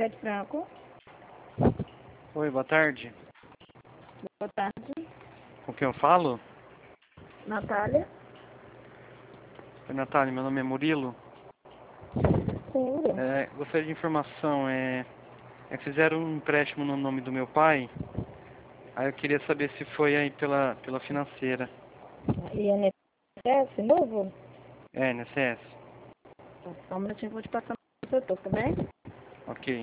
Ivete Franco. Oi, boa tarde. Boa tarde. Com quem eu falo? Natália. Oi, Natália, meu nome é Murilo. Sim. Gostaria de informação. Que fizeram um empréstimo no nome do meu pai. Aí eu queria saber se foi aí pela financeira. INSS novo? INSS. Só um minutinho, vou te passar no setor, tá bem? Ok.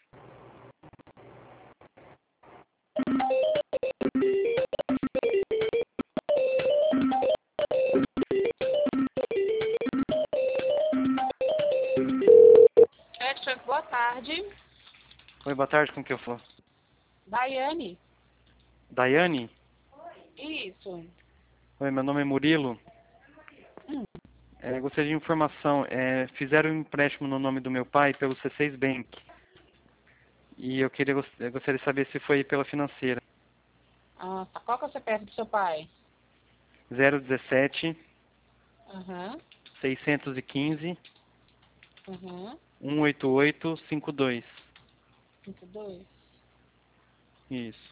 Franco, boa tarde. Oi, boa tarde, com quem eu falo? Daiane. Daiane? Isso. Oi, meu nome é Murilo. Gostaria de informação. Fizeram um empréstimo no nome do meu pai pelo C6 Bank. E eu gostaria de saber se foi pela financeira. Ah, tá. Qual que é o CPF do seu pai? 017 Aham. 615 Aham. 18852. 52. Isso.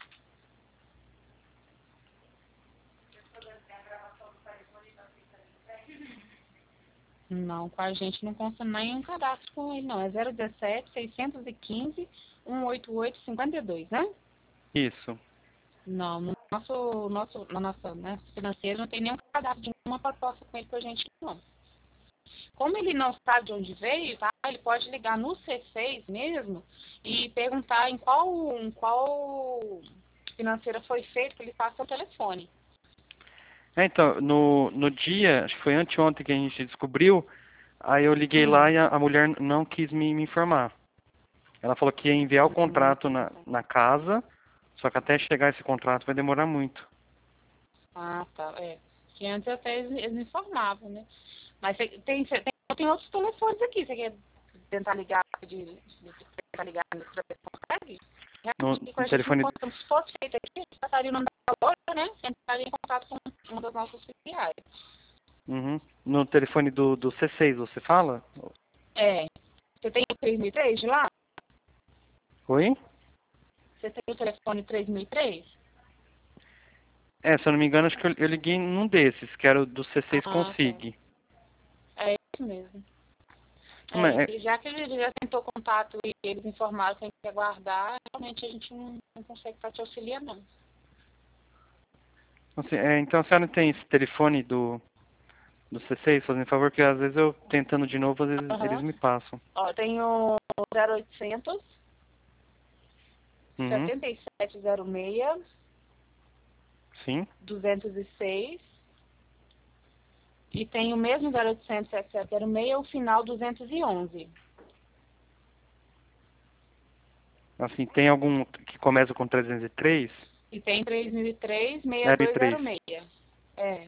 Não, com a gente não consta nenhum cadastro com ele, não. É 017 615 18852, né? Isso. Não, no na nossa, né, financeira não tem nenhum cadastro de nenhuma proposta com ele pra gente, não. Como ele não sabe de onde veio, tá? Ele pode ligar no C6 mesmo e perguntar em qual financeira foi feito, que ele passa o telefone. Então, no dia, acho que foi anteontem que a gente descobriu, aí eu liguei lá e a mulher não quis me informar. Ela falou que ia enviar o contrato na casa, só que até chegar esse contrato vai demorar muito. Ah, tá. É. Que antes até eles me informavam, né? Mas tem outros telefones aqui. Você quer tentar ligar tentar ligar no que você consegue? No, Realmente, com no a gente não telefone, consegue. Se fosse feito aqui, a gente passaria o nome da loja, né? Entraria em contato com uma das nossas filiais. uhum, no telefone do C6, você fala? É. Você tem o 3003 de lá? Oi? Você tem o telefone 3003? Se eu não me engano, acho que eu liguei num desses, que era o do C6 Ah, tá. Consig. É isso mesmo. Mas, E já que ele já tentou contato e eles informaram que a gente quer guardar, realmente a gente não consegue estar te auxiliar, não. assim, então a senhora tem esse telefone do C6, fazendo favor, que às vezes eu tentando de novo, às vezes eles Aham. me passam. Ó, tem o 0800 Uhum, 7706 sim. 206 e tem o mesmo 0800 7706, o final 211. Assim, tem algum que começa com 303? E tem 3003 03 6206. É.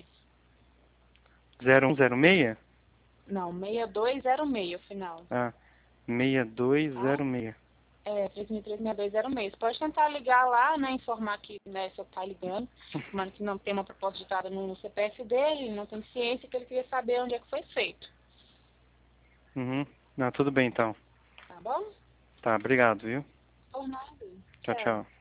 0106? Não, 6206 o final. Ah, Tá? 6206. 3003-6206. Você pode tentar ligar lá, né, informar que, né, seu pai ligando, mas que não tem uma proposta digitada no CPF dele, não tem ciência, que ele queria saber onde é que foi feito. Uhum. Não, tudo bem então. Tá bom? Tá, obrigado, viu? Por nada. Tchau, Tchau. tchau.